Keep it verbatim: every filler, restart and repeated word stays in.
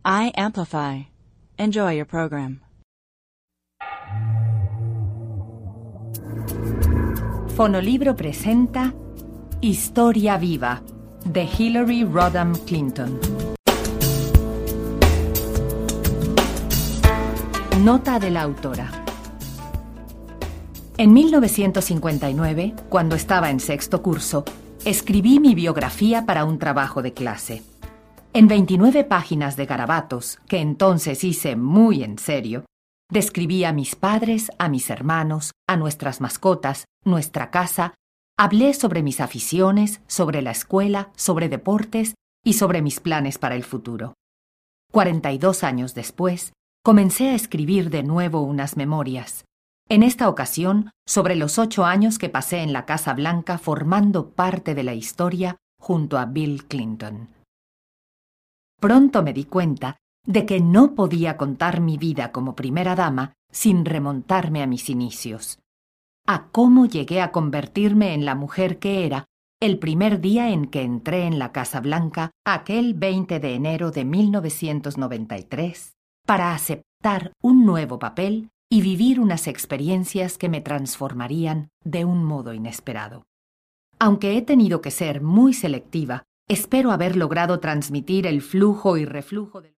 I Amplify. Enjoy your program. Fonolibro presenta Historia Viva, de Hillary Rodham Clinton. Nota de la autora. En mil novecientos cincuenta y nueve, cuando estaba en sexto curso, escribí mi biografía para un trabajo de clase. En veintinueve páginas de garabatos, que entonces hice muy en serio, describí a mis padres, a mis hermanos, a nuestras mascotas, nuestra casa, hablé sobre mis aficiones, sobre la escuela, sobre deportes y sobre mis planes para el futuro. Cuarenta y dos años después, comencé a escribir de nuevo unas memorias, en esta ocasión sobre los ocho años que pasé en la Casa Blanca formando parte de la historia junto a Bill Clinton. Pronto me di cuenta de que no podía contar mi vida como primera dama sin remontarme a mis inicios, a cómo llegué a convertirme en la mujer que era el primer día en que entré en la Casa Blanca, aquel veinte de enero de mil novecientos noventa y tres, para aceptar un nuevo papel y vivir unas experiencias que me transformarían de un modo inesperado. Aunque he tenido que ser muy selectiva, espero haber logrado transmitir el flujo y reflujo de